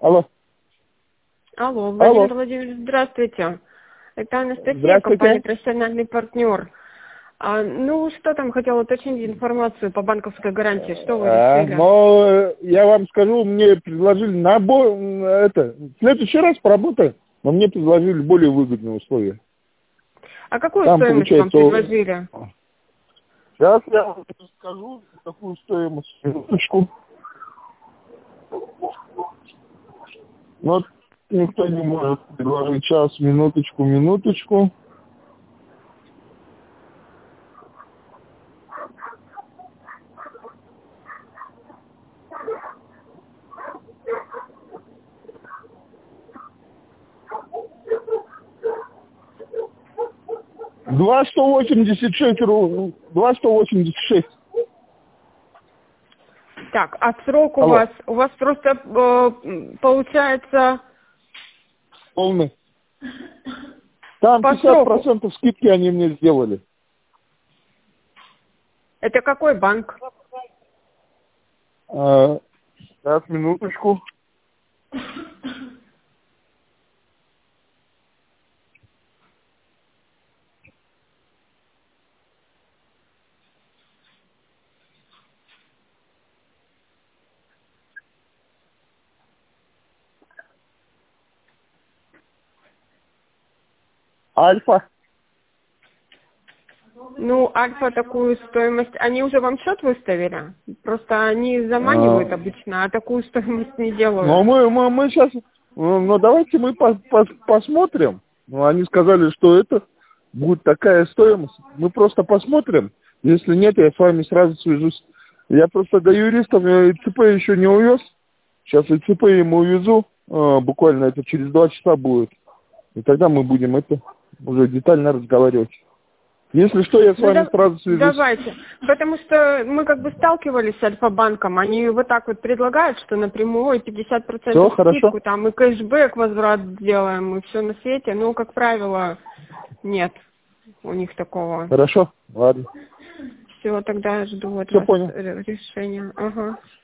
Алло. Алло, Владимир Владимирович, здравствуйте. Это Анастасия, компания «Профессиональный партнер». Ну, что там, хотела уточнить информацию по банковской гарантии. Что вы решили? Но я вам скажу, мне предложили в следующий раз поработаем, но мне предложили более выгодные условия. А какую Там, стоимость вам предложили? Сейчас я вам скажу, какую стоимость. Минуточку. Вот никто не может предложить час, минуточку. $2,186. Так, а срок у вас просто получается... Полный. Там 50% скидки они мне сделали. Это какой банк? Сейчас, минуточку. Альфа. Ну, Альфа такую стоимость... Они уже вам счет выставили? Просто они заманивают обычно, а такую стоимость не делают. Но мы сейчас... Ну, давайте мы посмотрим. Ну, они сказали, что это будет такая стоимость. Мы просто посмотрим. Если нет, я с вами сразу свяжусь. Я просто до юристов ЦП еще не увез. Сейчас и ЦП ему увезу. Буквально это через 2 часа будет. И тогда мы будем это уже детально разговаривать. Если что, я с вами сразу свяжусь. Давайте. Потому что мы как бы сталкивались с Альфа-банком. Они вот так вот предлагают, что напрямую 50% скидку, там и кэшбэк возврат делаем, и все на свете. Но, как правило, нет у них такого. Хорошо, ладно. Все, тогда жду от вас решения. Ага.